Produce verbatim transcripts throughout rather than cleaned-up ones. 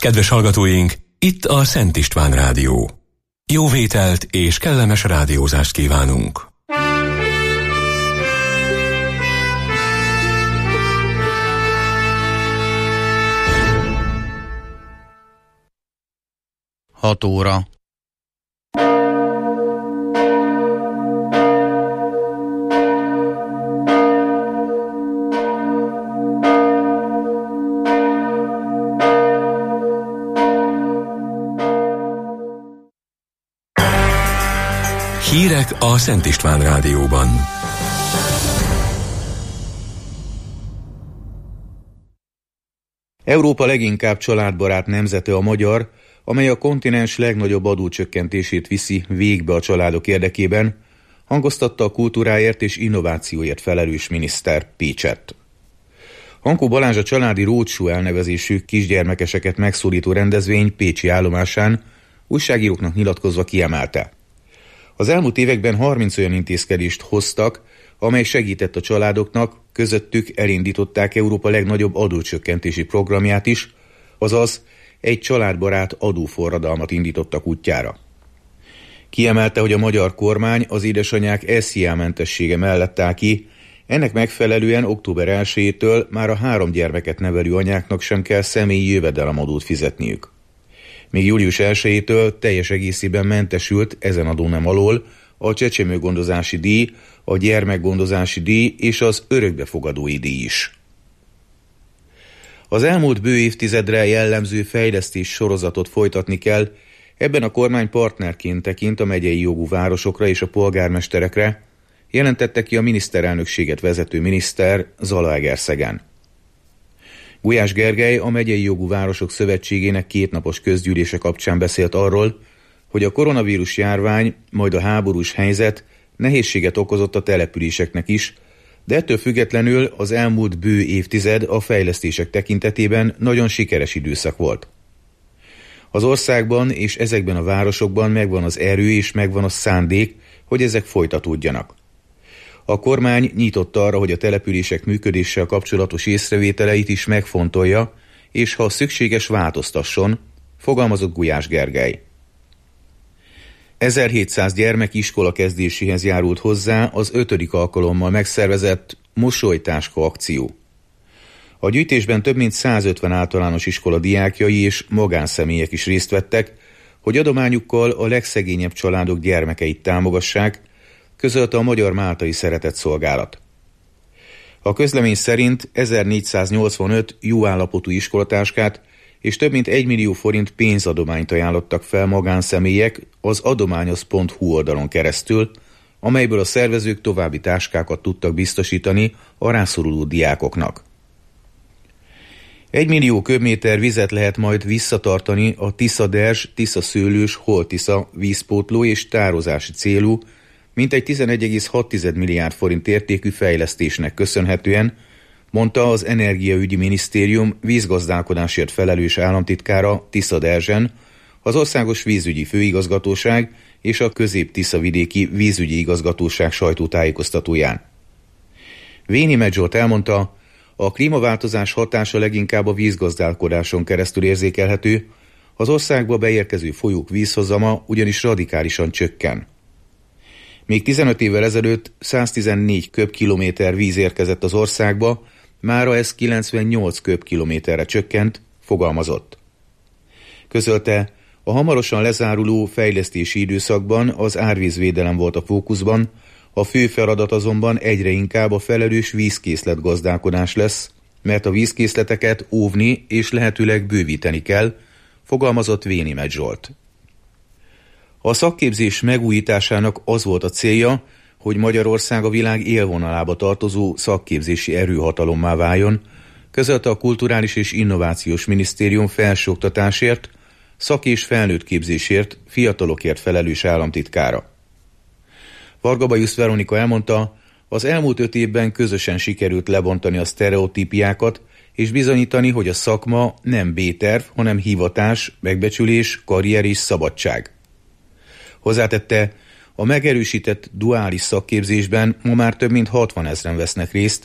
Kedves hallgatóink, itt a Szent István Rádió. Jó vételt és kellemes rádiózást kívánunk. Hat óra. Hírek a Szent István Rádióban. Európa leginkább családbarát nemzete a magyar, amely a kontinens legnagyobb adócsökkentését viszi végbe a családok érdekében, hangoztatta a kultúráért és innovációért felelős miniszter Pécsett. Hankó Balázs a családi roadshow elnevezésű kisgyermekeseket megszólító rendezvény pécsi állomásán újságíróknak nyilatkozva kiemelte: az elmúlt években harminc olyan intézkedést hoztak, amely segített a családoknak, közöttük elindították Európa legnagyobb adócsökkentési programját is, azaz egy családbarát adóforradalmat indítottak útjára. Kiemelte, hogy a magyar kormány az édesanyák es zé á-mentessége mellett áll ki, ennek megfelelően október elsejétől már a három gyermeket nevelő anyáknak sem kell személyi jövedelemadót fizetniük. Még július elsejétől teljes egészében mentesült ezen adónem alól a csecsemőgondozási díj, a gyermekgondozási díj és az örökbefogadói díj is. Az elmúlt bő évtizedre jellemző fejlesztés sorozatot folytatni kell, ebben a kormány partnerként tekint a megyei jogú városokra és a polgármesterekre, jelentette ki a miniszterelnökséget vezető miniszter Zalaegerszegen. Gulyás Gergely, a Megyei Jogú Városok Szövetségének kétnapos közgyűlése kapcsán beszélt arról, hogy a koronavírus járvány, majd a háborús helyzet nehézséget okozott a településeknek is, de ettől függetlenül az elmúlt bő évtized a fejlesztések tekintetében nagyon sikeres időszak volt. Az országban és ezekben a városokban megvan az erő és megvan a szándék, hogy ezek folytatódjanak. A kormány nyitott arra, hogy a települések működéssel kapcsolatos észrevételeit is megfontolja, és ha szükséges, változtasson, fogalmazott Gulyás Gergely. ezerhétszáz gyermek iskola kezdéséhez járult hozzá az ötödik alkalommal megszervezett mosolytáska akció. A gyűjtésben több mint százötven általános iskola diákjai és magánszemélyek is részt vettek, hogy adományukkal a legszegényebb családok gyermekeit támogassák, közölte a Magyar Máltai Szeretetszolgálat. A közlemény szerint ezernégyszáznyolcvanöt jó állapotú iskolatáskát és több mint egy millió forint pénzadományt ajánlottak fel magánszemélyek az adományoz pont hu oldalon keresztül, amelyből a szervezők további táskákat tudtak biztosítani a rászoruló diákoknak. Egy millió köbméter vizet lehet majd visszatartani a Tisza-Derzs, Tisza-Szőlős, Hol-Tisza vízpótló és tározási célú, mintegy tizenegy egész hat milliárd forint értékű fejlesztésnek köszönhetően, mondta az Energiaügyi Minisztérium vízgazdálkodásért felelős államtitkára Tisza-Derzsen, az Országos Vízügyi Főigazgatóság és a Közép-Tiszavidéki Vízügyi Igazgatóság sajtótájékoztatóján. Véni Medzsolt elmondta, a klímaváltozás hatása leginkább a vízgazdálkodáson keresztül érzékelhető, az országba beérkező folyók vízhozama ugyanis radikálisan csökken. Még tizenöt évvel ezelőtt száztizennégy köbkilométer víz érkezett az országba, mára ez kilencvennyolc köbkilométerre csökkent, fogalmazott. Közölte, a hamarosan lezáruló fejlesztési időszakban az árvízvédelem volt a fókuszban, a fő feladat azonban egyre inkább a felelős vízkészletgazdálkodás lesz, mert a vízkészleteket óvni és lehetőleg bővíteni kell, fogalmazott Véni Medzsolt. A szakképzés megújításának az volt a célja, hogy Magyarország a világ élvonalába tartozó szakképzési erőhatalommá váljon, közölte a Kulturális és Innovációs Minisztérium felsőoktatásért, szak- és felnőtt képzésért, fiatalokért felelős államtitkára. Varga Bajusz Veronika elmondta, az elmúlt öt évben közösen sikerült lebontani a sztereotípiákat, és bizonyítani, hogy a szakma nem B-terv, hanem hivatás, megbecsülés, karrier és szabadság. Hozzátette, a megerősített duális szakképzésben ma már több mint hatvanezren vesznek részt,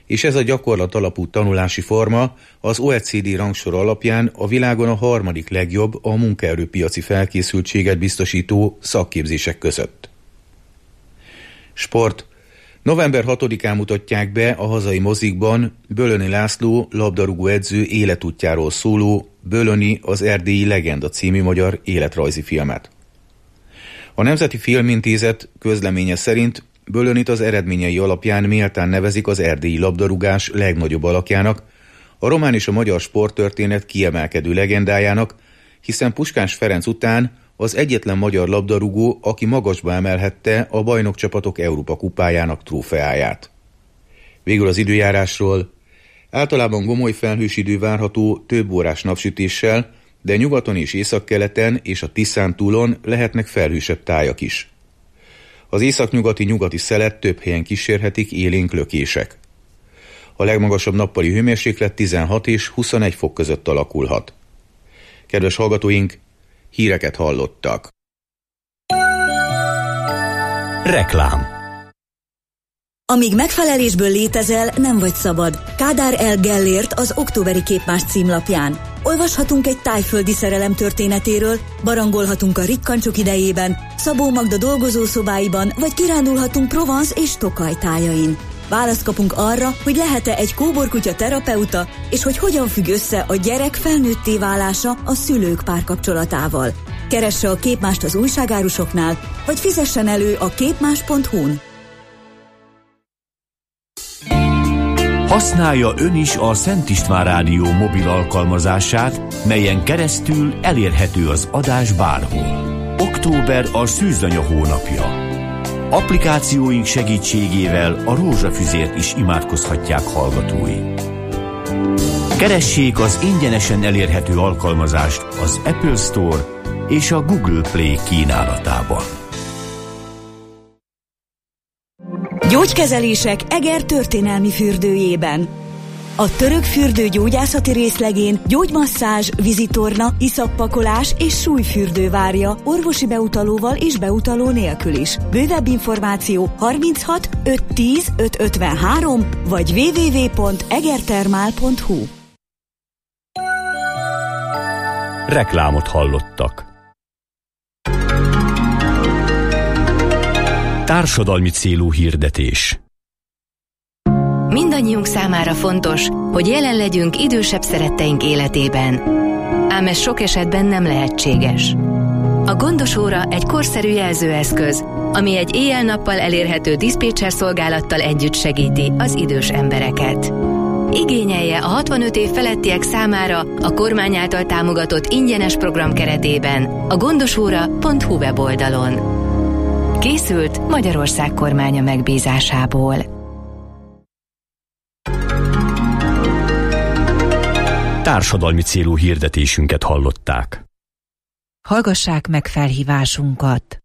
és ez a gyakorlat alapú tanulási forma az o e cé dé rangsor alapján a világon a harmadik legjobb a munkaerőpiaci felkészültséget biztosító szakképzések között. Sport. november hatodikán mutatják be a hazai mozikban Bölöni László labdarúgó edző életútjáról szóló Bölöni az erdélyi legenda című magyar életrajzi filmet. A Nemzeti Filmintézet közleménye szerint Bölönit az eredményei alapján méltán nevezik az erdélyi labdarúgás legnagyobb alakjának, a román és a magyar sporttörténet kiemelkedő legendájának, hiszen Puskás Ferenc után az egyetlen magyar labdarúgó, aki magasba emelhette a bajnokcsapatok Európa kupájának trófeáját. Végül az időjárásról. Általában gomoly felhős idő várható több órás napsütéssel, de nyugaton és északkeleten és a Tiszántúlon lehetnek felhősebb tájak is. Az északnyugati nyugati szelet több helyen kísérhetik élénk lökések. A legmagasabb nappali hőmérséklet tizenhat és huszonegy fok között alakulhat. Kedves hallgatóink, híreket hallottak. Reklám. Amíg megfelelésből létezel, nem vagy szabad. Kádár L. Gellért az októberi Képmás címlapján. Olvashatunk egy tájföldi szerelem történetéről, barangolhatunk a rikkancsok idejében, Szabó Magda dolgozószobáiban, vagy kirándulhatunk Provence és Tokaj tájain. Választ kapunk arra, hogy lehet-e egy kóborkutya terapeuta, és hogy hogyan függ össze a gyerek felnőtté válása a szülők párkapcsolatával. Keresse a Képmást az újságárusoknál, vagy fizessen elő a képmás pont hu-n. Használja ön is a Szent István Rádió mobil alkalmazását, melyen keresztül elérhető az adás bárhol. Október a szűzanya hónapja. Applikációink segítségével a rózsafüzért is imádkozhatják hallgatói. Keressék az ingyenesen elérhető alkalmazást az Apple Store és a Google Play kínálatában. Gyógykezelések Eger történelmi fürdőjében. A török fürdő gyógyászati részlegén gyógymasszázs, vízitorna, iszappakolás és súlyfürdő várja orvosi beutalóval és beutaló nélkül is. Bővebb információ harminchat ötszáz tíz ötszázötvenhárom vagy double-u double-u double-u pont egertermál pont hu. Reklámot hallottak. Társadalmi célú hirdetés. Mindannyiunk számára fontos, hogy jelen legyünk idősebb szeretteink életében. Ám ez sok esetben nem lehetséges. A Gondos óra egy korszerű jelzőeszköz, ami egy éjjel-nappal elérhető diszpécser szolgálattal együtt segíti az idős embereket. Igényelje a hatvanöt év felettiek számára a kormány által támogatott ingyenes program keretében a gondosóra pont hu weboldalon. Készült Magyarország kormánya megbízásából. Társadalmi célú hirdetésünket hallották. Hallgassák meg felhívásunkat!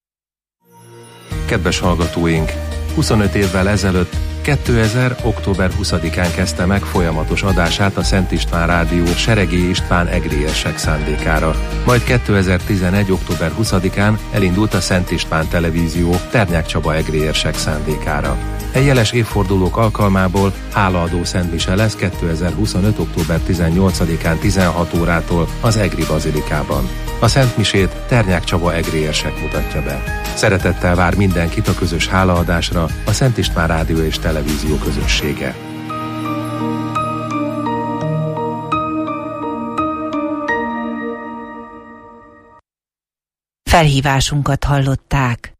Kedves hallgatóink! huszonöt évvel ezelőtt, kétezer. október huszadikán kezdte meg folyamatos adását a Szent István Rádió Seregély István egrélyesek szándékára. Majd kétezer-tizenegy. október huszadikán elindult a Szent István Televízió Ternyák Csaba egrélyesek szándékára. E jeles évfordulók alkalmából hálaadó szentmise lesz kétezer-huszonöt. október tizennyolcadikán tizenhat órától az Egri Bazilikában. A szentmisét Ternyák Csaba egrélyesek mutatja be. Szeretettel vár mindenkit a közös hálaadásra a Szent István Rádió és Televízió közössége. Felhívásunkat hallották.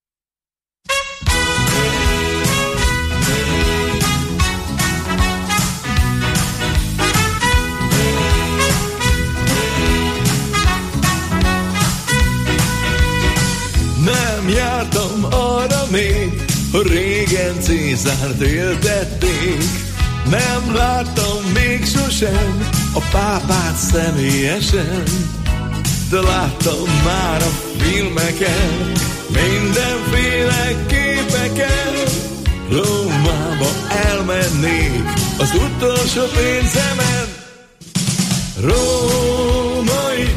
Nem jártam arra még, hogy régen Cézárt éltették. Nem láttam még sosem a pápát személyesen, de láttam már a filmeken, mindenféle képeken. Rómába elmennék az utolsó pénzemen. Római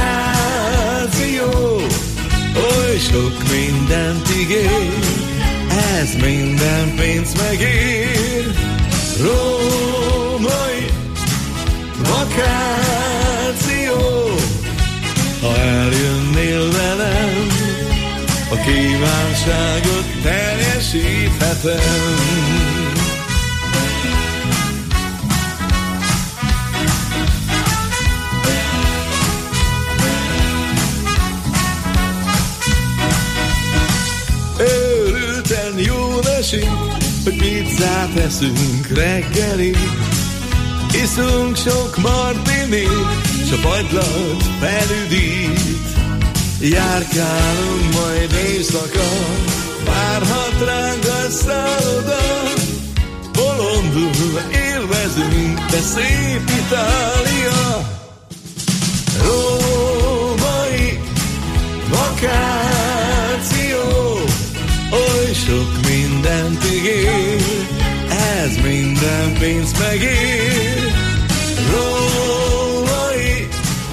vakáció, oly sok mindent ígér, ez minden pénz megér. Római vakáció, ha eljönnél velem, a kívánságot teljesíthetem. Őrülten jól esik, hogy pizzát eszünk reggelig, iszunk sok martinit, s a fagylat felüdít. Járkálunk majd éjszaka, várhat ránk a szálloda, bolondul élvezünk, de szép Itália. Római vakáció, oly sok mindent ígér, ez minden pénz megér. Római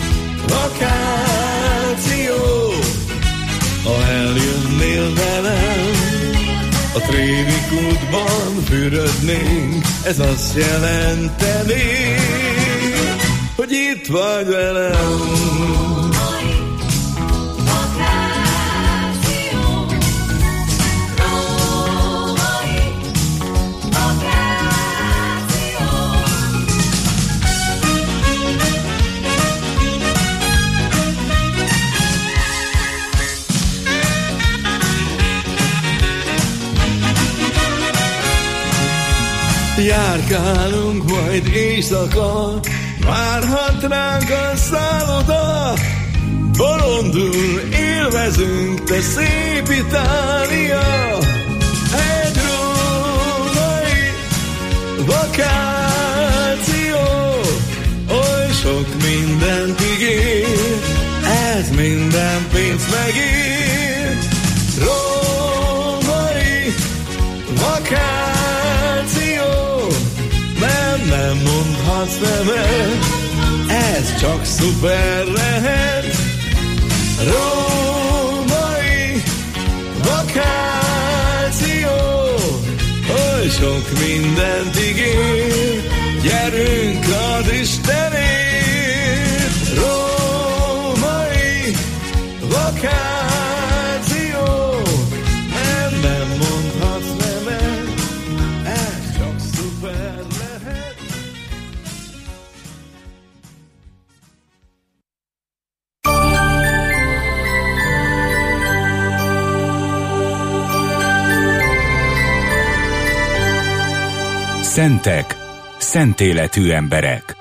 vakáció, ha eljönnél velem, a Trévi kútban fürödnénk, ez azt jelenteni, hogy itt vagy velem. Járkálunk majd éjszaka, várhat ránk a szálloda, bolondul élvezünk, te szép Itália. Egy római vakáció, oly sok mindent ígér, ez minden pénz megér. Római vakáció, nem, nem mondhatsz nemet, ez csak szuper lehet. Római vakáció, oly sok mindent ígér, gyerünk az Istenért. Római vakáció, nem, nem mondhatsz nemet, ez csak szuper lehet. Szentek, szent életű emberek.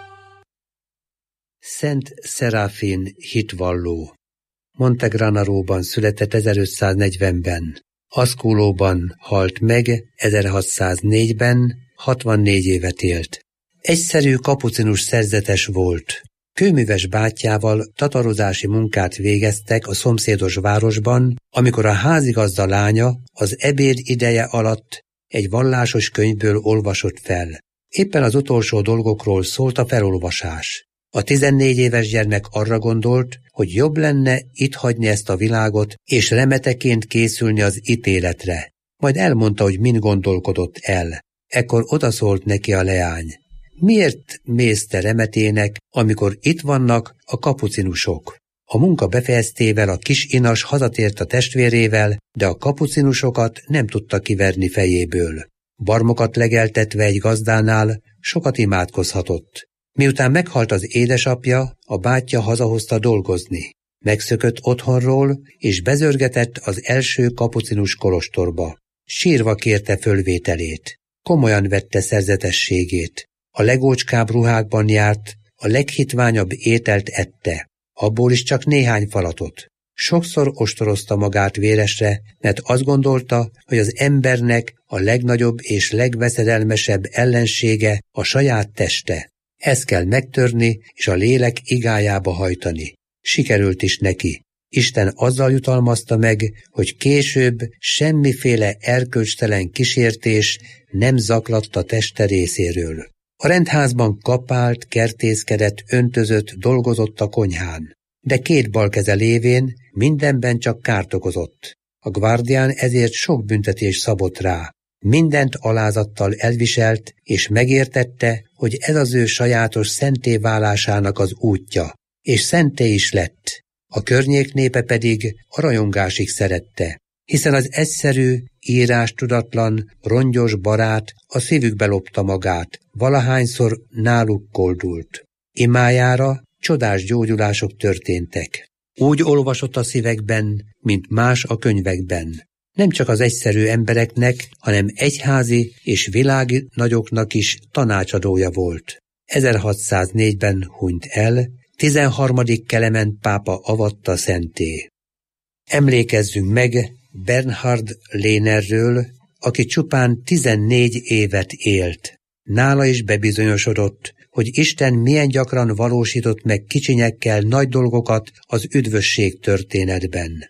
Szent Szeráfin hitvalló. Montegranaróban született ezerötszáznegyvenben. Asculóban halt meg ezerhatszáznégyben, hatvannégy évet élt. Egyszerű kapucinus szerzetes volt. Kőműves bátyjával tatarozási munkát végeztek a szomszédos városban, amikor a házigazda lánya az ebéd ideje alatt egy vallásos könyvből olvasott fel. Éppen az utolsó dolgokról szólt a felolvasás. A tizennégy éves gyermek arra gondolt, hogy jobb lenne itt hagyni ezt a világot, és remeteként készülni az ítéletre. Majd elmondta, hogy mind gondolkodott el. Ekkor odaszólt neki a leány. Miért mész te remetének, amikor itt vannak a kapucinusok? A munka befejeztével a kis inas hazatért a testvérével, de a kapucinusokat nem tudta kiverni fejéből. Barmokat legeltetve egy gazdánál sokat imádkozhatott. Miután meghalt az édesapja, a bátyja hazahozta dolgozni. Megszökött otthonról, és bezörgetett az első kapucinus kolostorba. Sírva kérte fölvételét. Komolyan vette szerzetességét. A legócskább ruhákban járt, a leghitványabb ételt ette. Abból is csak néhány falatot. Sokszor ostorozta magát véresre, mert azt gondolta, hogy az embernek a legnagyobb és legveszedelmesebb ellensége a saját teste. Ezt kell megtörni, és a lélek igájába hajtani. Sikerült is neki. Isten azzal jutalmazta meg, hogy később semmiféle erkölcstelen kísértés nem zaklatta teste részéről. A rendházban kapált, kertészkedett, öntözött, dolgozott a konyhán. De két bal keze lévén mindenben csak kárt okozott. A Guardián ezért sok büntetés szabott rá. Mindent alázattal elviselt, és megértette, hogy ez az ő sajátos szenté válásának az útja, és szenté is lett. A környék népe pedig a rajongásig szerette, hiszen az egyszerű, írástudatlan, rongyos barát a szívükbe lopta magát, valahányszor náluk koldult. Imájára csodás gyógyulások történtek. Úgy olvasott a szívekben, mint más a könyvekben. Nem csak az egyszerű embereknek, hanem egyházi és világi nagyoknak is tanácsadója volt. ezerhatszáznégyben hunyt el, tizenharmadik Klement pápa avatta szenté. Emlékezzünk meg Bernhard Lehnerről, aki csupán tizennégy évet élt. Nála is bebizonyosodott, hogy Isten milyen gyakran valósított meg kicsinyekkel nagy dolgokat az üdvösség történetben.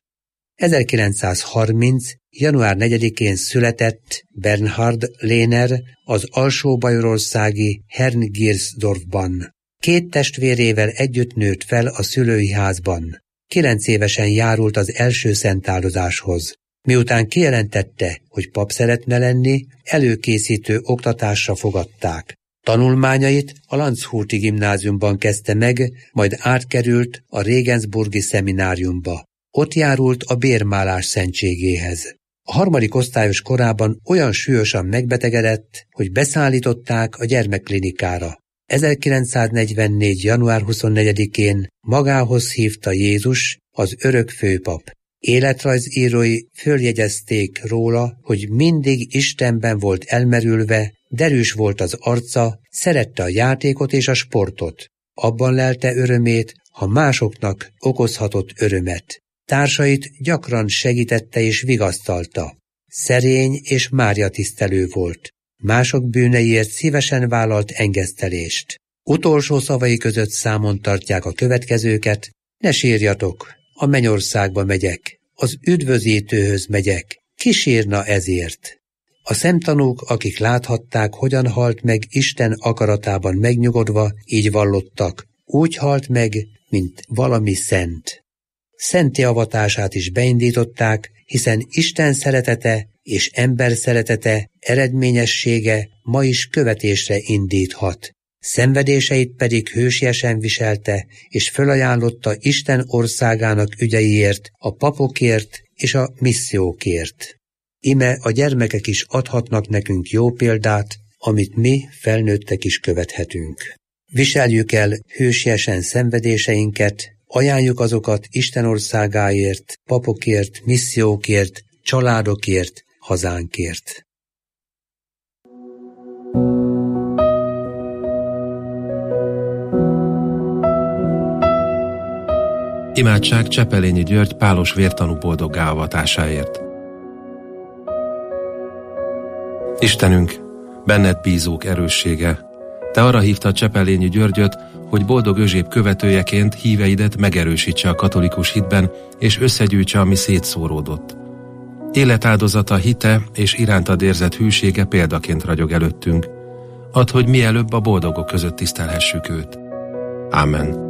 ezerkilencszázharminc. január negyedikén született Bernhard Lehner az alsó-bajorországi Herngirsdorfban. Két testvérével együtt nőtt fel a szülői házban. Kilenc évesen járult az első szentáldozáshoz. Miután kijelentette, hogy pap szeretne lenni, előkészítő oktatásra fogadták. Tanulmányait a Landshути gimnáziumban kezdte meg, majd átkerült a Regensburgi szemináriumba. Ott járult a bérmálás szentségéhez. A harmadik osztályos korában olyan súlyosan megbetegedett, hogy beszállították a gyermekklinikára. ezerkilencszáznegyvennégy. január huszonnegyedikén magához hívta Jézus, az örök főpap. Életrajzírói följegyezték róla, hogy mindig Istenben volt elmerülve, derűs volt az arca, szerette a játékot és a sportot. Abban lelte örömét, ha másoknak okozhatott örömet. Társait gyakran segítette és vigasztalta. Szerény és Mária tisztelő volt. Mások bűneiért szívesen vállalt engesztelést. Utolsó szavai között számon tartják a következőket: ne sírjatok, a mennyországba megyek, az üdvözítőhöz megyek, ki sírna ezért? A szemtanúk, akik láthatták, hogyan halt meg Isten akaratában megnyugodva, így vallottak: úgy halt meg, mint valami szent. Szenti avatását is beindították, hiszen Isten szeretete és ember szeretete eredményessége ma is követésre indíthat. Szenvedéseit pedig hősiesen viselte, és fölajánlotta Isten országának ügyeiért, a papokért és a missziókért. Ime a gyermekek is adhatnak nekünk jó példát, amit mi felnőttek is követhetünk. Viseljük el hősiesen szenvedéseinket, ajánljuk azokat Isten országáért, papokért, missziókért, családokért, hazánkért. Imádság Csepelényi György pálos vértanú boldoggá avatásáért. Istenünk, benned bízók erőssége, te arra hívtad Csepelényi Györgyöt, hogy boldog Özséb követőjeként híveidet megerősítse a katolikus hitben, és összegyűjtse, ami szétszóródott. Életáldozata, hite és irántad érzett hűsége példaként ragyog előttünk. Add, hogy mielőbb a boldogok között tisztelhessük őt. Ámen.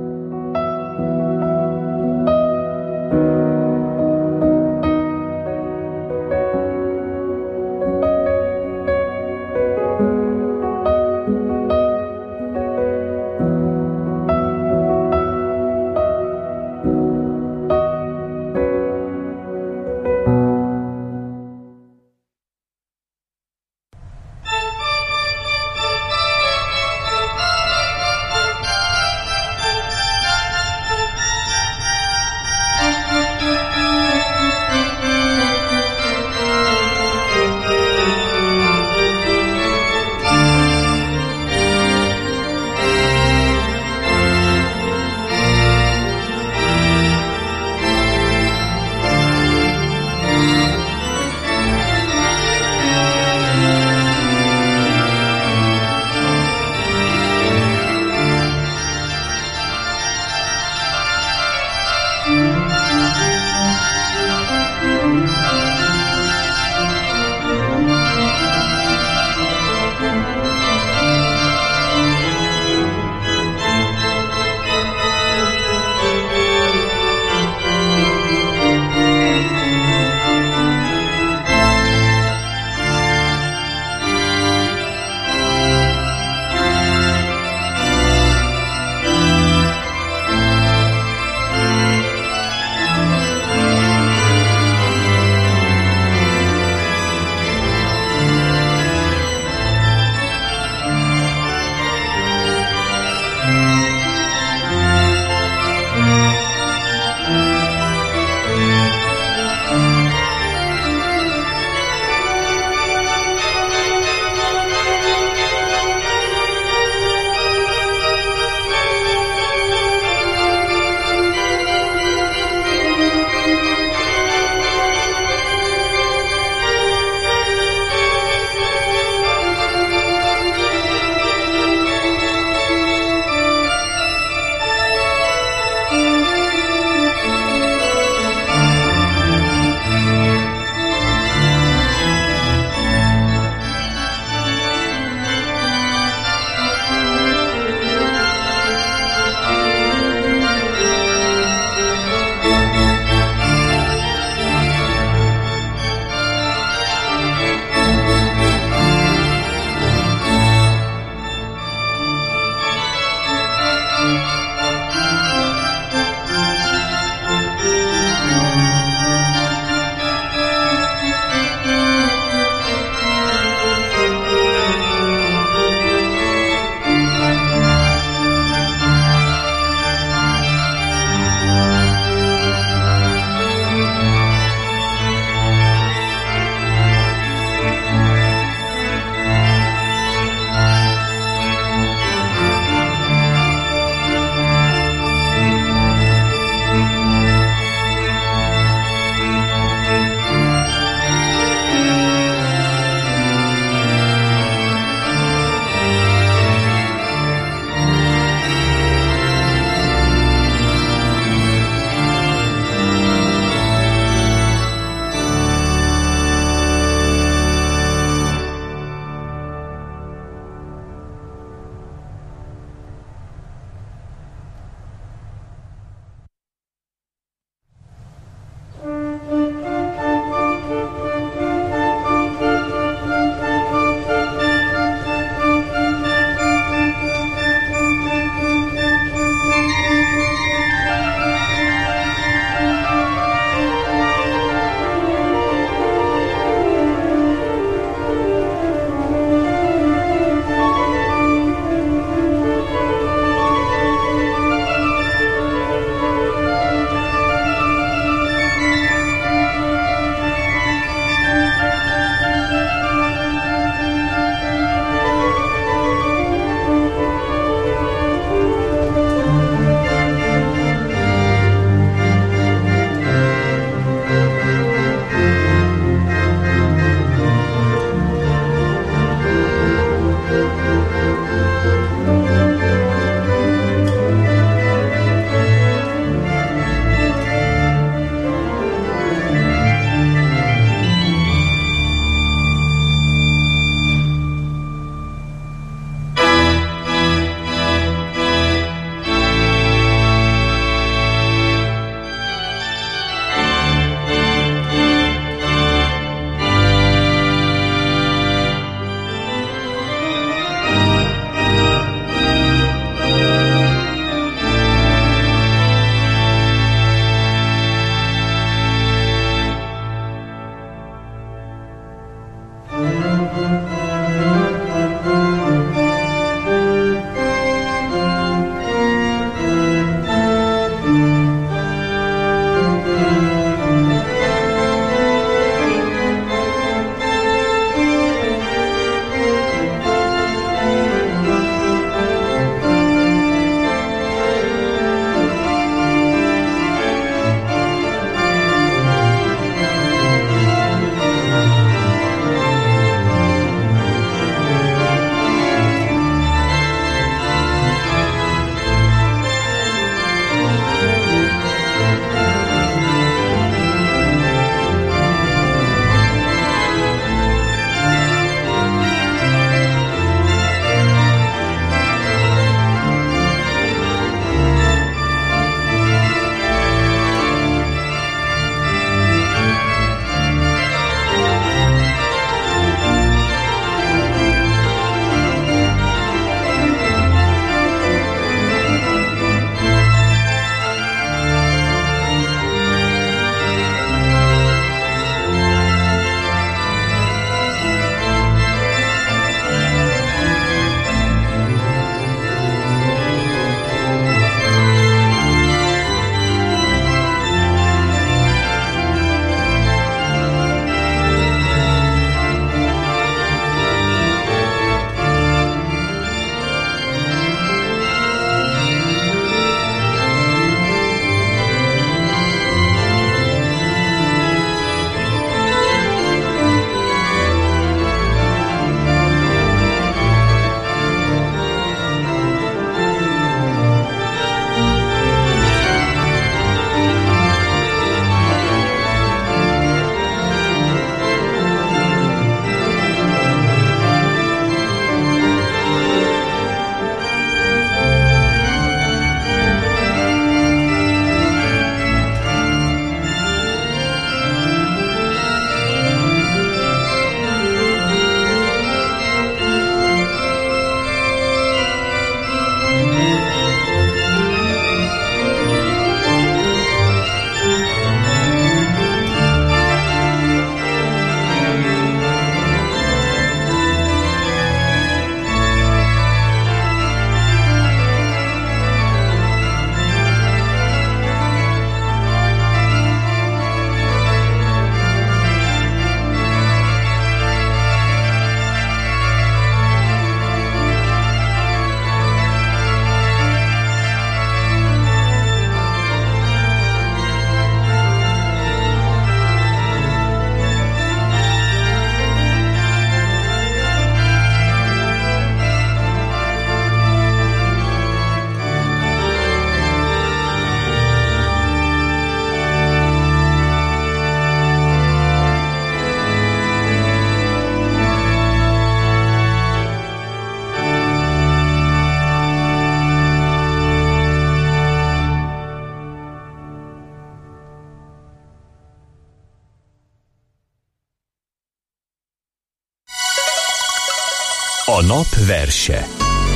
A nap verse.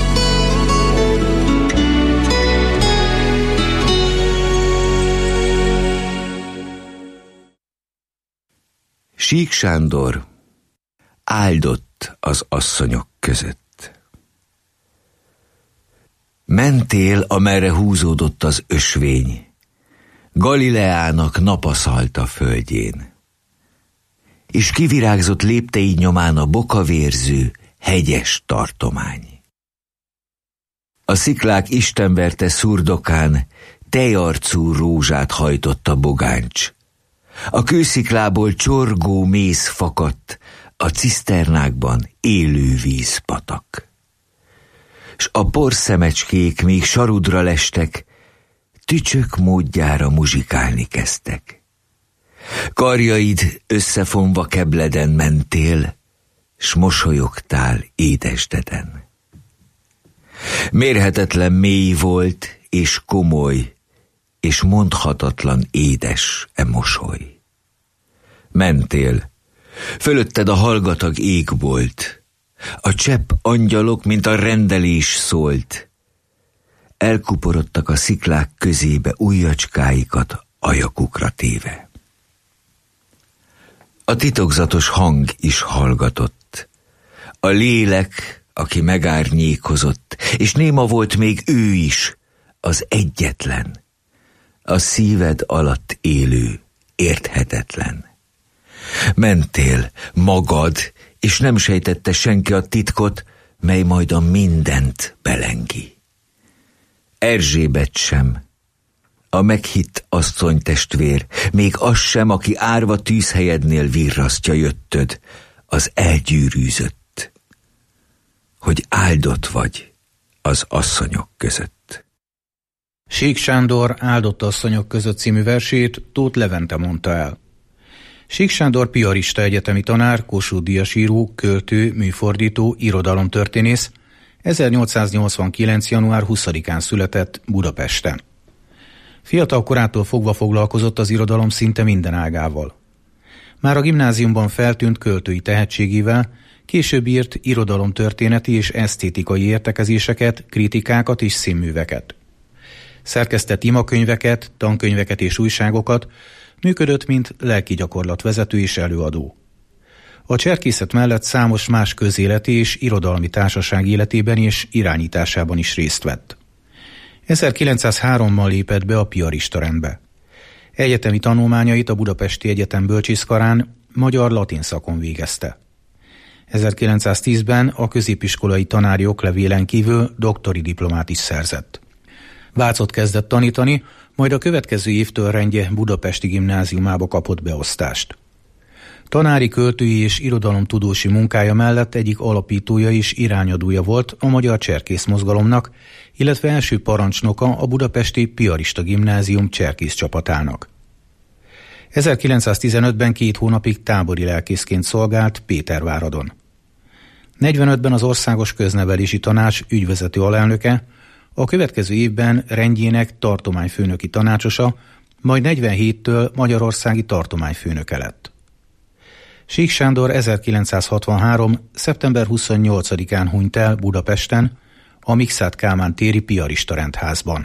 Sík Sándor áldott az asszonyok között. Mentél, amerre húzódott az ösvény, Galileának napaszalt a földjén, és kivirágzott lépteid nyomán a bokavérző, hegyes tartomány. A sziklák istenverte szurdokán tejarcú rózsát hajtott a bogáncs, a kősziklából csorgó méz fakadt, a ciszternákban élő vízpatak. S a porszemecskék még sarudra lestek, tücsök módjára muzsikálni kezdtek. Karjaid összefonva kebleden mentél, s mosolyogtál édesdeden. Mérhetetlen mély volt, és komoly, és mondhatatlan édes e mosoly. Mentél, fölötted a hallgatag ég volt, a csepp angyalok, mint a rendelés szólt. Elkuporodtak a sziklák közébe ujjacskáikat ajakukra téve. A titokzatos hang is hallgatott. A lélek, aki megárnyékozott, és néma volt még ő is, az egyetlen, a szíved alatt élő, érthetetlen. Mentél magad, és nem sejtette senki a titkot, mely majd a mindent belengi. Erzsébet sem, a meghitt asszony testvér, még az sem, aki árva tűzhelyednél virrasztja jöttöd, az elgyűrűzött, hogy áldott vagy az asszonyok között. Sík Sándor áldott asszonyok között című versét Tóth Levente mondta el. Sík Sándor piarista egyetemi tanár, Kossuth-díjas író, költő, műfordító, irodalomtörténész, ezernyolcszáznyolcvankilenc. január huszadikán született Budapesten. Fiatal korától fogva foglalkozott az irodalom szinte minden ágával. Már a gimnáziumban feltűnt költői tehetségével, később írt irodalomtörténeti és esztétikai értekezéseket, kritikákat és színműveket. Szerkesztett imakönyveket, tankönyveket és újságokat, működött, mint lelkigyakorlatvezető és előadó. A cserkészet mellett számos más közéleti és irodalmi társaság életében és irányításában is részt vett. ezerkilencszázháromban lépett be a piarista rendbe. Egyetemi tanulmányait a Budapesti Egyetem bölcsészkarán magyar-latin szakon végezte. ezerkilencszáztízben a középiskolai tanári oklevélen kívül doktori diplomát is szerzett. Vácot kezdett tanítani, majd a következő évtől rendje Budapesti Gimnáziumába kapott beosztást. Tanári, költői és irodalomtudósi munkája mellett egyik alapítója és irányadója volt a magyar cserkész mozgalomnak, illetve első parancsnoka a budapesti piarista gimnázium cserkész csapatának. ezerkilencszáztizenötben két hónapig tábori lelkészként szolgált Péterváradon. negyvenötben az Országos Köznevelési Tanács ügyvezető alelnöke, a következő évben rendjének tartományfőnöki tanácsosa, majd negyvenhéttől magyarországi tartományfőnöke lett. Sík Sándor ezerkilencszázhatvanhárom. szeptember huszonnyolcadikán hunyt el Budapesten, a Mikszáth Kálmán téri piarista rendházban.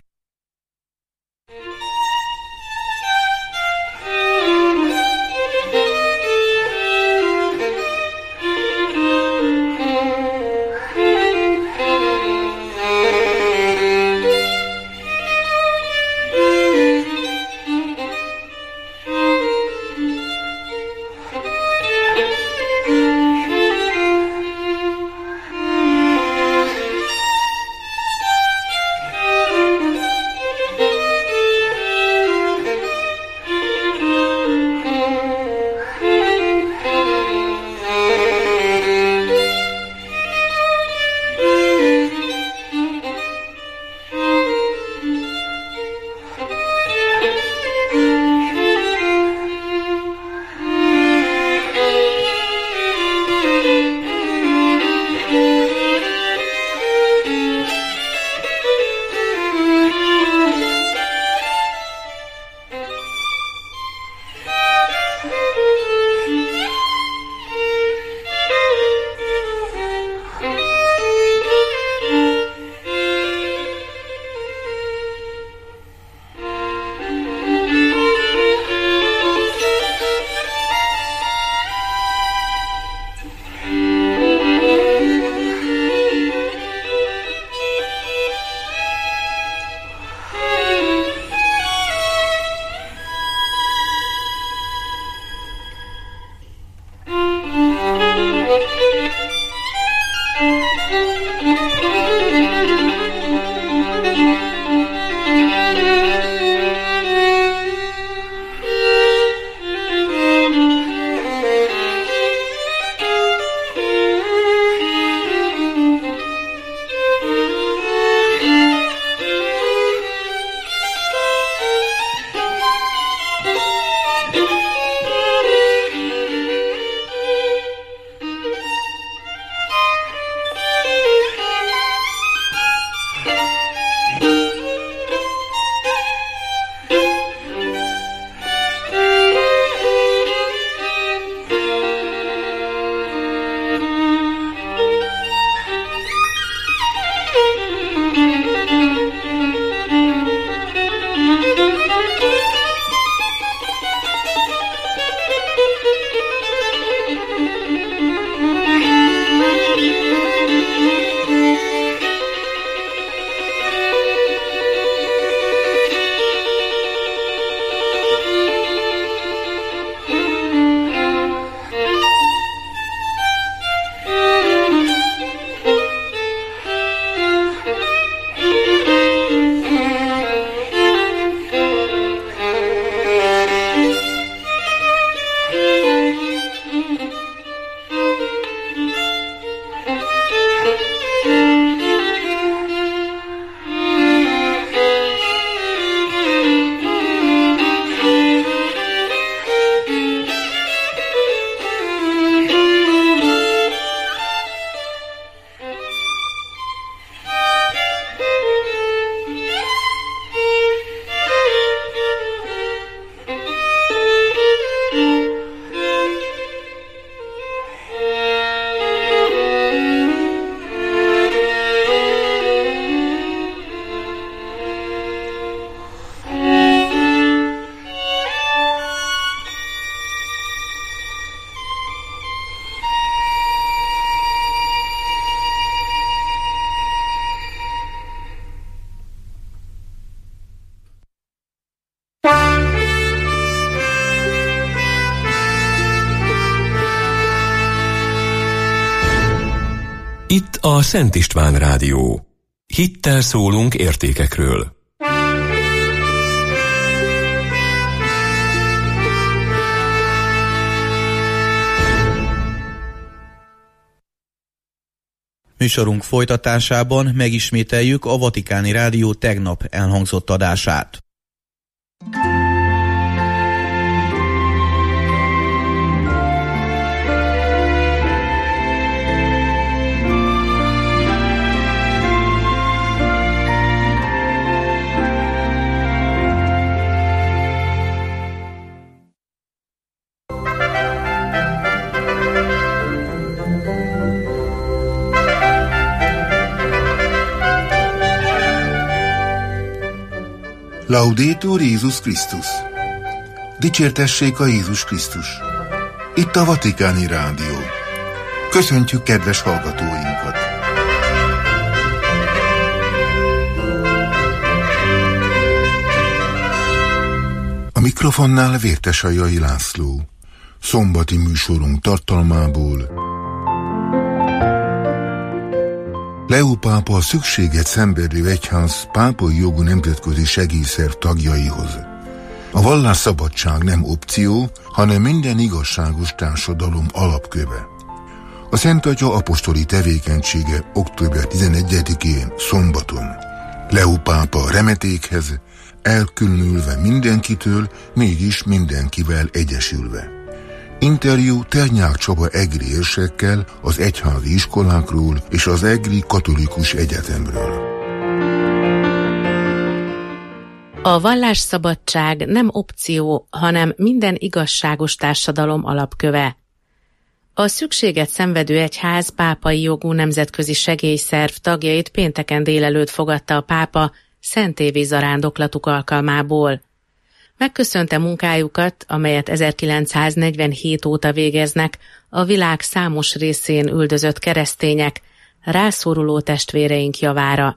Itt a Szent István Rádió. Hittel szólunk értékekről. Műsorunk folytatásában megismételjük a Vatikáni Rádió tegnap elhangzott adását. Laudetur Jézus Krisztus! Dicsértessék a Jézus Krisztus! Itt a Vatikáni Rádió. Köszöntjük kedves hallgatóinkat! A mikrofonnál Vértesajai László. Szombati műsorunk tartalmából. Leó pápa a szükséget szenvedő egyház pápai jogú nemzetközi segélyszerv tagjaihoz. A vallásszabadság nem opció, hanem minden igazságos társadalom alapköve. A Szent Atya apostoli tevékenysége október tizenegyedikén szombaton. Leó pápa remetékhez, elkülönülve mindenkitől, mégis mindenkivel egyesülve. Interjú Ternyák Csaba egri érsekkel az egyházi iskolákról és az Egri Katolikus Egyetemről. A vallásszabadság nem opció, hanem minden igazságos társadalom alapköve. A szükséget szenvedő egyház pápai jogú nemzetközi segélyszerv tagjait pénteken délelőtt fogadta a pápa szentévi zarándoklatuk alkalmából. Megköszönte munkájukat, amelyet ezerkilencszáznegyvenhét óta végeznek a világ számos részén üldözött keresztények, rászoruló testvéreink javára.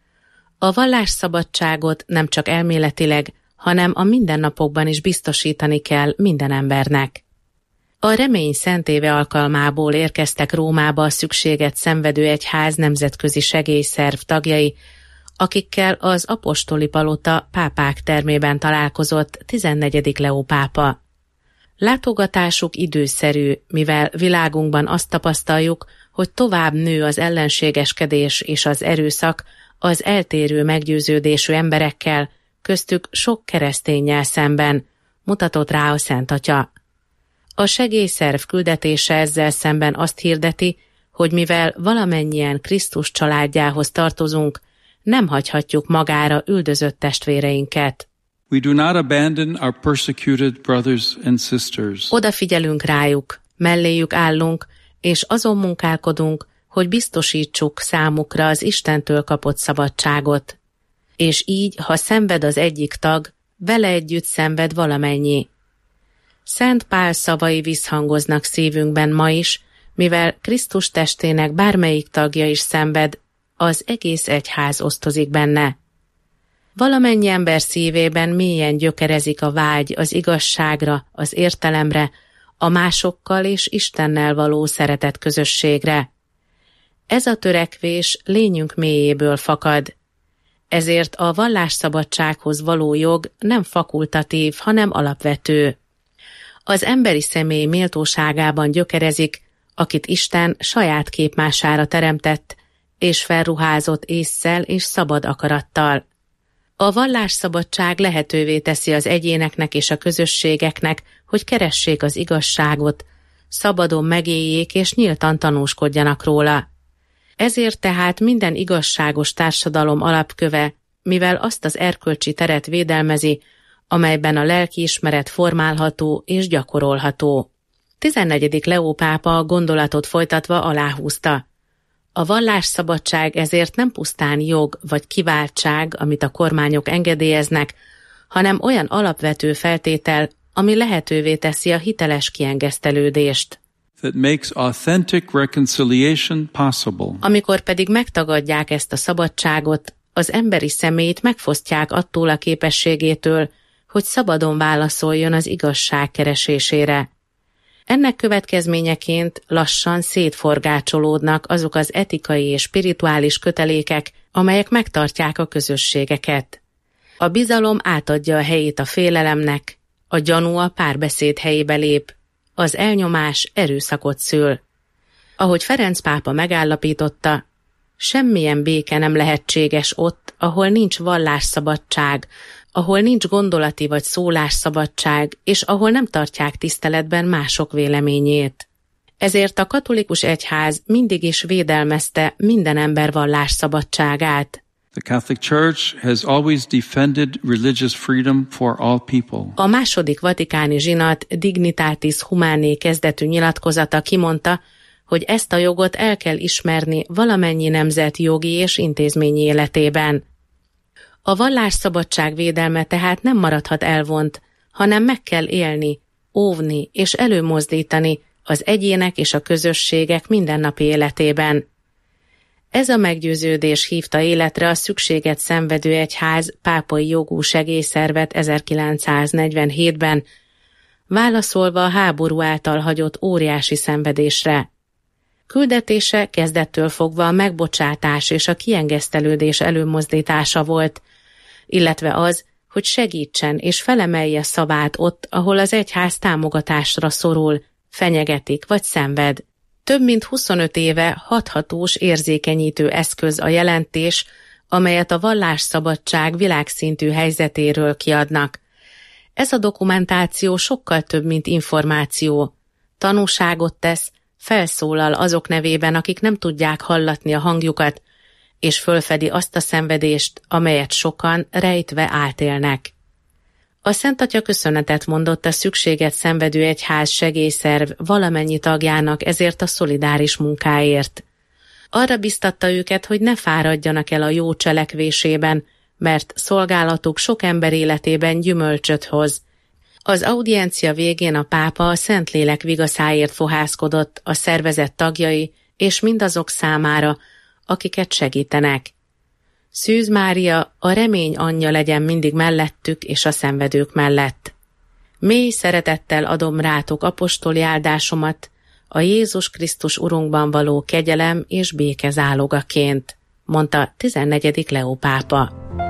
A vallásszabadságot nem csak elméletileg, hanem a mindennapokban is biztosítani kell minden embernek. A remény szentéve alkalmából érkeztek Rómába a szükséget szenvedő egyház nemzetközi segélyszerv tagjai, akikkel az apostoli palota pápák termében találkozott tizennegyedik Leó pápa. Látogatásuk időszerű, mivel világunkban azt tapasztaljuk, hogy tovább nő az ellenségeskedés és az erőszak az eltérő meggyőződésű emberekkel, köztük sok kereszténnyel szemben, mutatott rá a Szent Atya. A segélyszerv küldetése ezzel szemben azt hirdeti, hogy mivel valamennyien Krisztus családjához tartozunk, nem hagyhatjuk magára üldözött testvéreinket. We do not abandon our persecuted brothers and sisters. Odafigyelünk rájuk, melléjük állunk, és azon munkálkodunk, hogy biztosítsuk számukra az Istentől kapott szabadságot. És így, ha szenved az egyik tag, vele együtt szenved valamennyi. Szent Pál szavai visszhangoznak szívünkben ma is, mivel Krisztus testének bármelyik tagja is szenved, az egész egyház osztozik benne. Valamennyi ember szívében mélyen gyökerezik a vágy az igazságra, az értelemre, a másokkal és Istennel való szeretet közösségre. Ez a törekvés lényünk mélyéből fakad. Ezért a vallásszabadsághoz való jog nem fakultatív, hanem alapvető. Az emberi személy méltóságában gyökerezik, akit Isten saját képmására teremtett, és felruházott ésszel és szabad akarattal. A vallásszabadság lehetővé teszi az egyéneknek és a közösségeknek, hogy keressék az igazságot, szabadon megéljék és nyíltan tanúskodjanak róla. Ezért tehát minden igazságos társadalom alapköve, mivel azt az erkölcsi teret védelmezi, amelyben a lelkiismeret formálható és gyakorolható. tizennegyedik Leó pápa a gondolatot folytatva aláhúzta. A vallásszabadság ezért nem pusztán jog vagy kiváltság, amit a kormányok engedélyeznek, hanem olyan alapvető feltétel, ami lehetővé teszi a hiteles kiengesztelődést. That makes authentic reconciliation possible. Amikor pedig megtagadják ezt a szabadságot, az emberi személyt megfosztják attól a képességétől, hogy szabadon válaszoljon az igazság keresésére. Ennek következményeként lassan szétforgácsolódnak azok az etikai és spirituális kötelékek, amelyek megtartják a közösségeket. A bizalom átadja a helyét a félelemnek, a gyanú a párbeszéd helyébe lép, az elnyomás erőszakot szül. Ahogy Ferenc pápa megállapította, semmilyen béke nem lehetséges ott, ahol nincs vallásszabadság, ahol nincs gondolati vagy szólásszabadság, és ahol nem tartják tiszteletben mások véleményét. Ezért a katolikus egyház mindig is védelmezte minden ember vallásszabadságát. The Catholic Church has always defended religious freedom for all people. A második vatikáni zsinat Dignitatis Humanae kezdetű nyilatkozata kimondta, hogy ezt a jogot el kell ismerni valamennyi nemzet jogi és intézményi életében. A vallásszabadság védelme tehát nem maradhat elvont, hanem meg kell élni, óvni és előmozdítani az egyének és a közösségek mindennapi életében. Ez a meggyőződés hívta életre a szükséget szenvedő egyház pápai jogú segélyszervet ezerkilencszáznegyvenhétben, válaszolva a háború által hagyott óriási szenvedésre. Küldetése kezdettől fogva a megbocsátás és a kiengesztelődés előmozdítása volt, illetve az, hogy segítsen és felemelje szavát ott, ahol az egyház támogatásra szorul, fenyegetik vagy szenved. Több mint huszonöt éve hathatós érzékenyítő eszköz a jelentés, amelyet a vallásszabadság világszintű helyzetéről kiadnak. Ez a dokumentáció sokkal több, mint információ. Tanúságot tesz, felszólal azok nevében, akik nem tudják hallatni a hangjukat, és fölfedi azt a szenvedést, amelyet sokan rejtve átélnek. A Szent Atya köszönetet mondott a szükséget szenvedő egyház segélyszerv valamennyi tagjának ezért a szolidáris munkáért. Arra biztatta őket, hogy ne fáradjanak el a jó cselekvésében, mert szolgálatuk sok ember életében gyümölcsöt hoz. Az audiencia végén a pápa a Szentlélek vigaszáért fohászkodott a szervezet tagjai és mindazok számára, akiket segítenek. Szűz Mária, a remény anyja legyen mindig mellettük és a szenvedők mellett. Mély szeretettel adom rátok apostoli áldásomat, a Jézus Krisztus Urunkban való kegyelem és béke zálogaként, mondta tizennegyedik Leó pápa.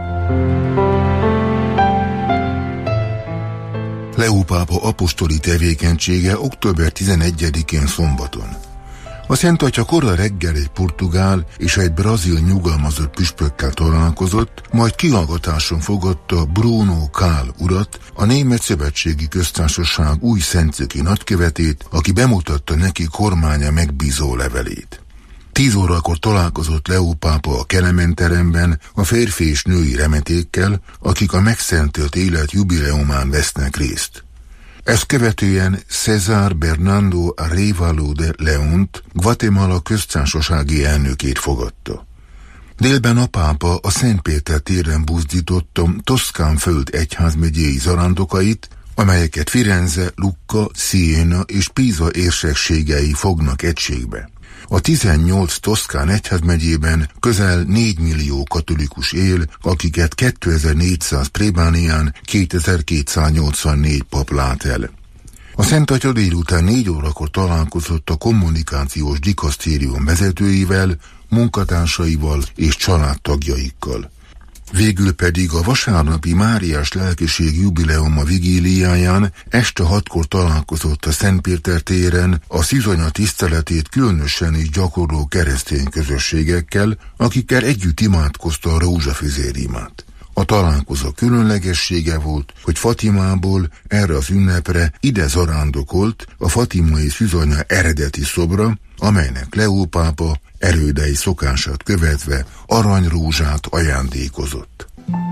Leó pápa apostoli tevékenysége október tizenegyedikén szombaton. A Szent Atya kora reggel egy portugál és egy brazil nyugalmazott püspökkel találkozott, majd kihallgatáson fogadta Bruno Kahl urat, a Német Szövetségi Köztársaság új szentszéki nagykövetét, aki bemutatta neki kormánya megbízó levelét. Tíz órakor találkozott Leó pápa a Kelemen teremben a férfi és női remetékkel, akik a megszentelt élet jubileumán vesznek részt. Ezt követően César Bernardo Arévalo de Leont, Guatemala köztársasági elnökét fogadta. Délben a pápa a Szent Péter téren buzdította Toszkán föld egyházmegyéi zarándokait, amelyeket Firenze, Lucca, Siena és Pisa érsekségei fognak egységbe. A tizennyolc Toszkán egyházmegyében közel négy millió katolikus él, akiket kétezer-négyszáz plébánián kétezer-kétszáznyolcvannégy pap lát el. A Szent Atya délután négy órakor találkozott a kommunikációs dikasztérium vezetőivel, munkatársaival és családtagjaikkal. Végül pedig a vasárnapi Máriás lelkiség jubileuma vigíliáján este hatkor találkozott a Szent Péter téren a szűzanya tiszteletét különösen is gyakorló keresztény közösségekkel, akikkel együtt imádkozta a rózsafüzérimát. A találkozó különlegessége volt, hogy Fatimából erre az ünnepre ide zarándokolt a fatimai szűzanya eredeti szobra, amelynek Leó pápa erődei szokását követve aranyrózsát ajándékozott.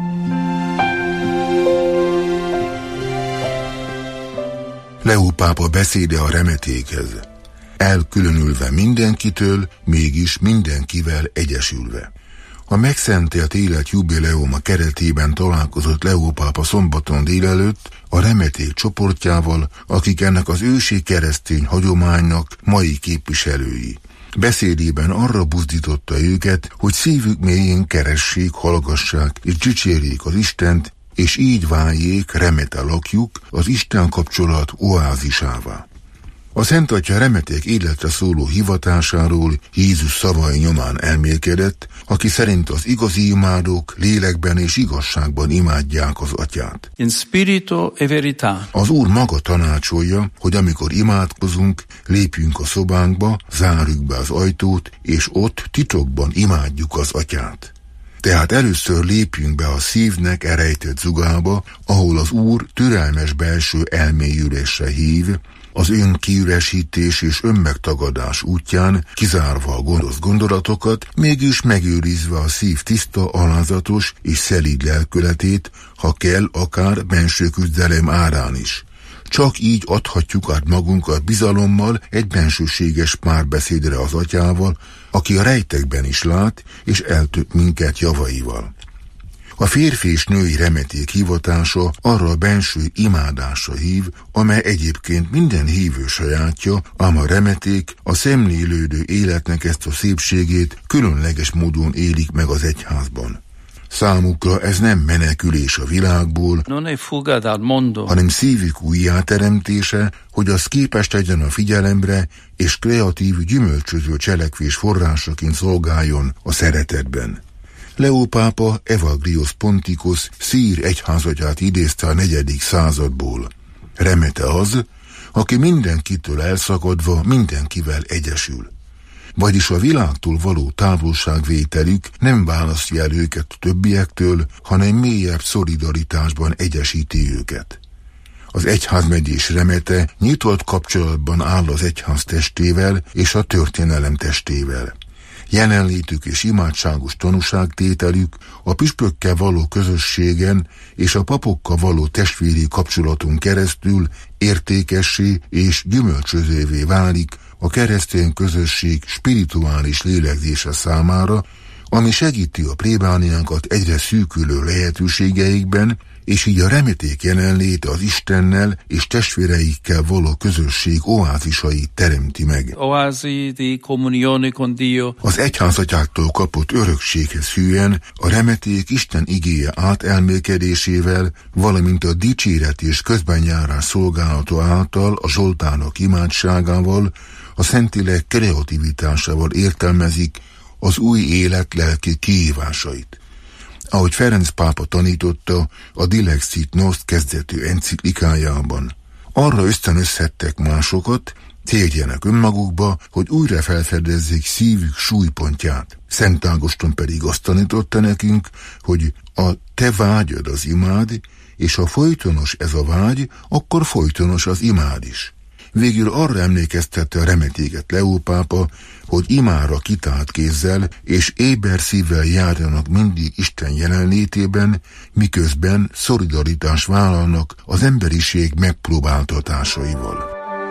Leó pápa beszéde a remetékhez. Elkülönülve mindenkitől, mégis mindenkivel egyesülve. A megszentelt élet jubileuma keretében találkozott Leó pápa szombaton délelőtt a remeték csoportjával, akik ennek az ősi keresztény hagyománynak mai képviselői. Beszédében arra buzdította őket, hogy szívük mélyén keressék, hallgassák és dicsérjék az Istent, és így váljék remete lakjuk az Isten kapcsolat oázisává. A Szent Atya remeték életre szóló hivatásáról Jézus szavai nyomán elmélkedett, aki szerint az igazi imádók lélekben és igazságban imádják az Atyát. In spirito e verità. Az Úr maga tanácsolja, hogy amikor imádkozunk, lépjünk a szobánkba, zárjuk be az ajtót, és ott titokban imádjuk az Atyát. Tehát először lépjünk be a szívnek elrejtett zugába, ahol az Úr türelmes belső elmélyülésre hív, az önkiüresítés és önmegtagadás útján, kizárva a gonosz gondolatokat, mégis megőrizve a szív tiszta, alázatos és szelíd lelkületét, ha kell, akár benső küzdelem árán is. Csak így adhatjuk át magunkat bizalommal egy bensőséges párbeszédre az Atyával, aki a rejtekben is lát, és eltölt minket javaival. A férfi és női remeték hivatása arra a benső imádásra hív, amely egyébként minden hívő sajátja, ám a remeték a szemlélődő életnek ezt a szépségét különleges módon élik meg az egyházban. Számukra ez nem menekülés a világból, hanem szívük újjáteremtése, hogy az képes legyen a figyelemre és kreatív, gyümölcsöző cselekvés forrásaként szolgáljon a szeretetben. Leó pápa Evagrios Pontikos szír egyházatyát idézte a negyedik századból. Remete az, aki mindenkitől elszakadva mindenkivel egyesül. Vagyis a világtól való távolságvételük nem választja el őket a többiektől, hanem mélyebb szolidaritásban egyesíti őket. Az egyházmegyés remete nyitott kapcsolatban áll az egyház testével és a történelem testével. Jelenlétük és imádságos tanúságtételük a püspökkel való közösségen és a papokkal való testvéri kapcsolaton keresztül értékessé és gyümölcsözővé válik a keresztény közösség spirituális lélegzése számára, ami segíti a plébániánkat egyre szűkülő lehetőségeikben, és így a remeték jelenléte az Istennel és testvéreikkel való közösség oázisait teremti meg. Oasi di comunione con Dio. Az egyházatyáktól kapott örökséghez hűen a remeték Isten igéje átelmélkedésével, valamint a dicséret és közbenjárás szolgálata által a zsoltárok imádságával, a Szentlélek kreativitásával értelmezik az új élet lelki kihívásait. Ahogy Ferenc pápa tanította a Dilexit Nost kezdetű enciklikájában. Arra ösztönözhettek másokat, térjenek önmagukba, hogy újra felfedezzék szívük súlypontját. Szent Ágoston pedig azt tanította nekünk, hogy a te vágyad az imád, és ha folytonos ez a vágy, akkor folytonos az imád is. Végül arra emlékeztette a remetéket Leó pápa, hogy imára kitált kézzel és éber szívvel járjanak mindig Isten jelenlétében, miközben szolidaritás vállalnak az emberiség megpróbáltatásaival.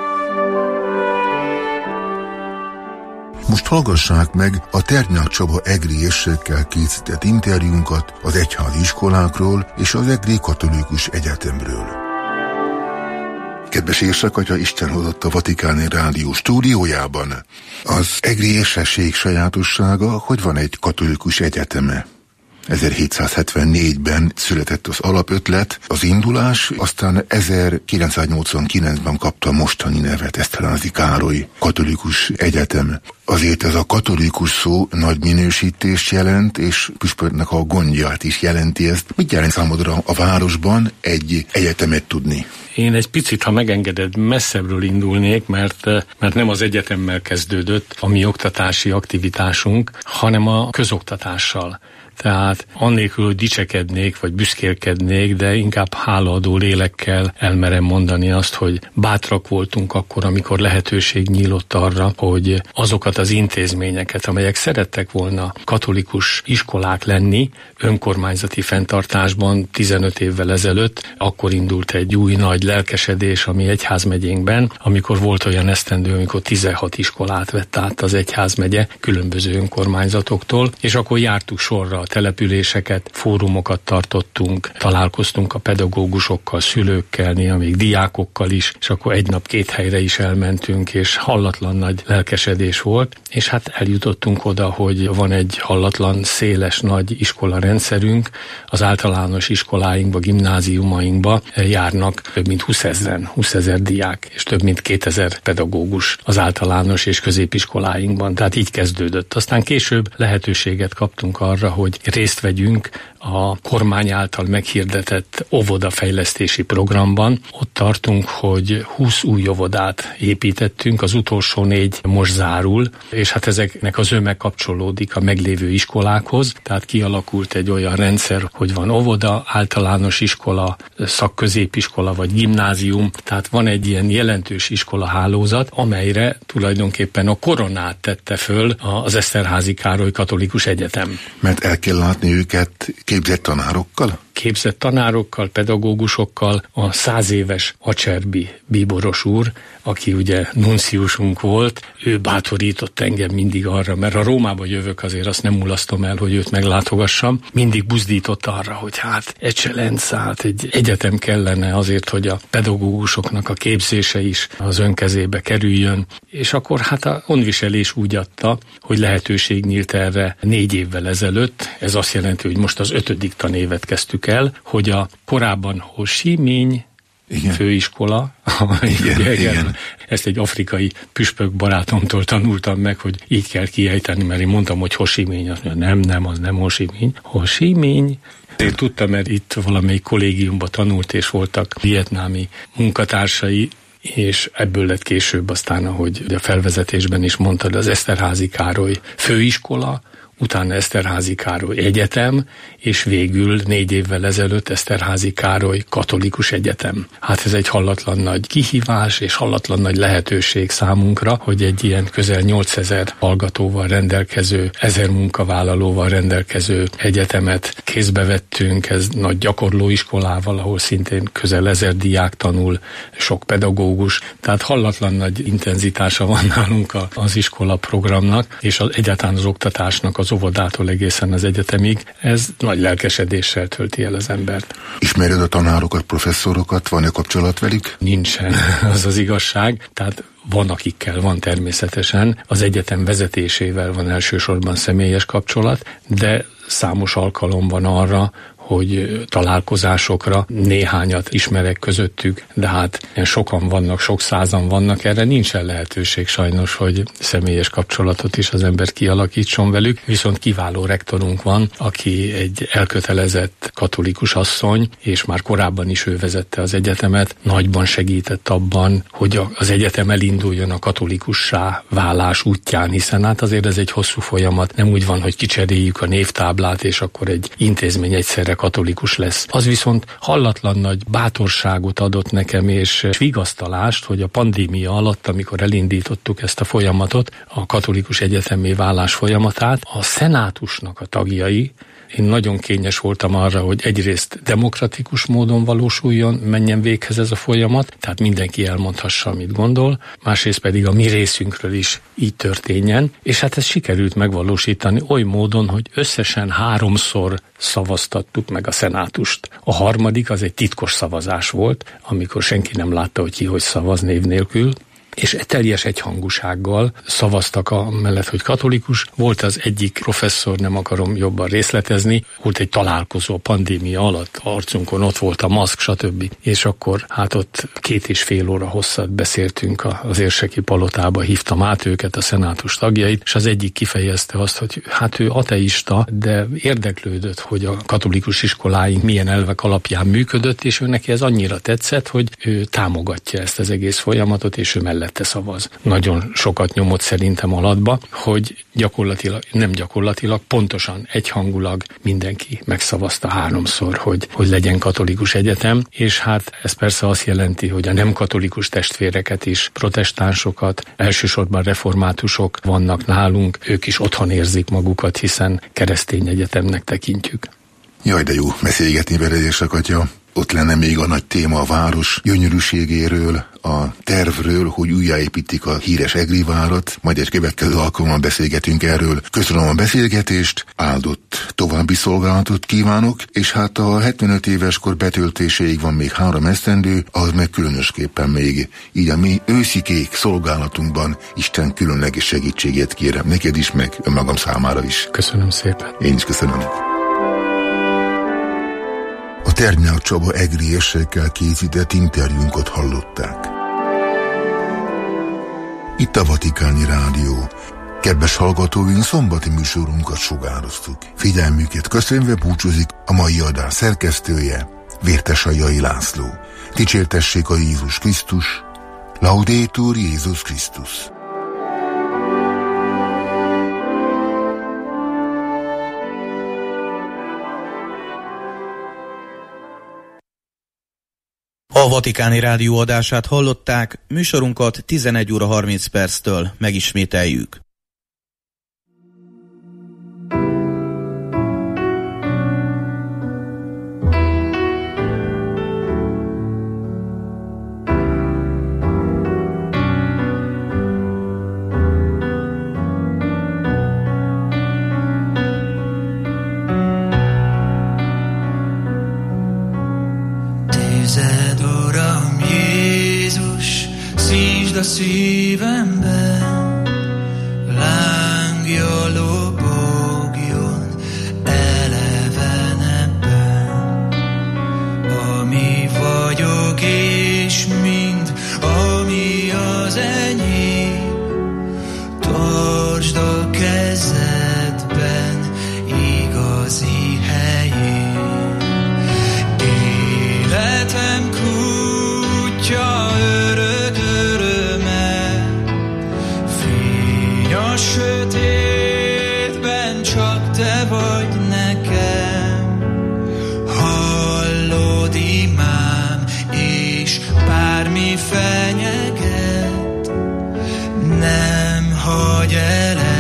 Most hallgassák meg a Ternyák Csaba egri érsekkel készített interjúnkat az egyházi iskolákról és az Egri Katolikus Egyetemről. Kedves érsakatya, Isten hozott a Vatikáni Rádió stúdiójában. Az egri érsesség sajátossága, hogy van egy katolikus egyeteme. ezerhétszázhetvennégyben született az alapötlet, az indulás, aztán ezerkilencszáznyolcvankilencben kapta a mostani nevet, Eszterházy Károly Katolikus Egyetem. Azért ez a katolikus szó nagy minősítést jelent, és püspöknek a gondját is jelenti ezt. Mit jelent számodra a városban egy egyetemet tudni? Én egy picit, ha megengeded, messzebbről indulnék, mert, mert nem az egyetemmel kezdődött a mi oktatási aktivitásunk, hanem a közoktatással. Tehát annélkül, hogy dicsekednék, vagy büszkélkednék, de inkább hálaadó lélekkel elmerem mondani azt, hogy bátrak voltunk akkor, amikor lehetőség nyílott arra, hogy azokat az intézményeket, amelyek szerettek volna katolikus iskolák lenni, önkormányzati fenntartásban tizenöt évvel ezelőtt, akkor indult egy új nagy lelkesedés a mi egyházmegyénkben, amikor volt olyan esztendő, amikor tizenhat iskolát vett át az egyházmegye különböző önkormányzatoktól, és akkor jártuk sorra a településeket, fórumokat tartottunk, találkoztunk a pedagógusokkal, szülőkkel, néha még diákokkal is, és akkor egy nap két helyre is elmentünk, és hallatlan nagy lelkesedés volt, és hát eljutottunk oda, hogy van egy hallatlan, széles, nagy iskola rendszerünk, az általános iskoláinkba, gimnáziumainkba járnak több mint húszezren, húszezer diák, és több mint kétezer pedagógus az általános és középiskoláinkban. Tehát így kezdődött. Aztán később lehetőséget kaptunk arra, hogy részt vegyünk a kormány által meghirdetett óvodafejlesztési programban. Ott tartunk, hogy húsz új óvodát építettünk, az utolsó négy most zárul, és hát ezeknek a zöme kapcsolódik a meglévő iskolákhoz, tehát kialakult egy olyan rendszer, hogy van óvoda, általános iskola, szakközépiskola vagy gimnázium, tehát van egy ilyen jelentős iskolahálózat, amelyre tulajdonképpen a koronát tette föl az Eszterházy Károly Katolikus Egyetem. Mert el kell látni őket képzett tanárokkal? Képzett tanárokkal, pedagógusokkal, a száz éves Acserbi bíboros úr, aki ugye nunciusunk volt, ő bátorított engem mindig arra, mert ha Rómába jövök, azért azt nem mulasztom el, hogy őt meglátogassam, mindig buzdított arra, hogy hát Eccellencát, egy egyetem kellene azért, hogy a pedagógusoknak a képzése is az önkezébe kerüljön, és akkor hát a honviselés úgy adta, hogy lehetőség nyílt erre négy évvel ezelőtt, ez azt jelenti, hogy most az ötödik tanévet kezdtük el, hogy a korábban Ho Chi Minh igen. főiskola, igen, igen, igen. Ezt egy afrikai püspök barátomtól tanultam meg, hogy így kell kiejteni, mert én mondtam, hogy Ho Chi Minh, azt mondja, nem, nem, az nem Ho Chi Minh. Ho Chi Minh. Én tudtam, mert itt valamelyik kollégiumban tanult, és voltak vietnámi munkatársai, és ebből lett később aztán, ahogy a felvezetésben is mondtad, az Eszterházy Károly főiskola, utána Eszterházy Károly Egyetem, és végül négy évvel ezelőtt Eszterházy Károly Katolikus Egyetem. Hát ez egy hallatlan nagy kihívás, és hallatlan nagy lehetőség számunkra, hogy egy ilyen közel nyolcezer hallgatóval rendelkező, ezer munkavállalóval rendelkező egyetemet kézbe vettünk, ez nagy gyakorlóiskolával, ahol szintén közel ezer diák tanul, sok pedagógus, tehát hallatlan nagy intenzitása van nálunk az iskola programnak, és az, egyáltalán az oktatásnak az óvodától egészen az egyetemig, ez nagy lelkesedéssel tölti el az embert. Ismered a tanárokat, professzorokat, van-e kapcsolat velük? Nincsen, az az igazság, tehát van, akikkel van természetesen, az egyetem vezetésével van elsősorban személyes kapcsolat, de számos alkalom van arra, hogy találkozásokra néhányat ismerek közöttük, de hát sokan vannak, sok százan vannak, erre nincsen lehetőség sajnos, hogy személyes kapcsolatot is az ember kialakítson velük, viszont kiváló rektorunk van, aki egy elkötelezett katolikus asszony, és már korábban is ő vezette az egyetemet, nagyban segített abban, hogy az egyetem elinduljon a katolikussá válás útján, hiszen hát azért ez egy hosszú folyamat, nem úgy van, hogy kicseréljük a névtáblát, és akkor egy intézmény egyszerre katolikus lesz. Az viszont hallatlan nagy bátorságot adott nekem, és vigasztalást, hogy a pandémia alatt, amikor elindítottuk ezt a folyamatot, a katolikus egyetemi válás folyamatát, a szenátusnak a tagjai, én nagyon kényes voltam arra, hogy egyrészt demokratikus módon valósuljon, menjen véghez ez a folyamat, tehát mindenki elmondhassa, amit gondol, másrészt pedig a mi részünkről is így történjen, és hát ezt sikerült megvalósítani oly módon, hogy összesen háromszor szavaztattuk meg a szenátust. A harmadik az egy titkos szavazás volt, amikor senki nem látta, hogy ki hogy szavaz név nélkül, és teljes egyhangúsággal szavaztak a mellett, hogy katolikus. Volt az egyik professzor, nem akarom jobban részletezni, volt egy találkozó a pandémia alatt, arcunkon ott volt a maszk, stb. És akkor hát ott két és fél óra hosszat beszéltünk az érseki palotába, hívtam át őket, a szenátus tagjait, és az egyik kifejezte azt, hogy hát ő ateista, de érdeklődött, hogy a katolikus iskoláink milyen elvek alapján működött, és ő neki ez annyira tetszett, hogy ő támogatja ezt az egész folyamatot, és ő mellette szavaz. Nagyon sokat nyomott szerintem alatba, hogy gyakorlatilag, nem gyakorlatilag, pontosan egyhangulag mindenki megszavazta háromszor, hogy, hogy legyen katolikus egyetem, és hát ez persze azt jelenti, hogy a nem katolikus testvéreket is, protestánsokat, elsősorban reformátusok vannak nálunk, ők is otthon érzik magukat, hiszen keresztény egyetemnek tekintjük. Jaj, de jó beszélgetni veled, és Atya. Ott lenne még a nagy téma a város gyönyörűségéről, a tervről, hogy újjáépítik a híres Egri várat, majd egy következő alkalommal beszélgetünk erről. Köszönöm a beszélgetést, áldott további szolgálatot kívánok, és hát a hetvenöt éves kor betöltéséig van még három esztendő, ahhoz meg különösképpen még így a mi őszikék szolgálatunkban Isten különleges segítségét kérem neked is, meg önmagam számára is. Köszönöm szépen. Én is köszönöm. A Ternyák Csaba egriésekkel készített interjúnkat hallották. Itt a Vatikáni Rádió. Kedves hallgatóink, szombati műsorunkat sugároztuk. Figyelmüket köszönve búcsúzik a mai adás szerkesztője, Vértesajai László. Dicsértessék a Jézus Krisztus, Laudetur Jézus Krisztus. A Vatikáni Rádió adását hallották, műsorunkat tizenegy óra harminc perctől megismételjük. A szívemben lángja lobogjon elevenebben, ami vagyok és mind, ami az enyém, tartsd a kezedben igazi helyén. Életem kútja örök a sötétben csak te vagy nekem, hallod imám, és bármi fenyeget, nem hagy el.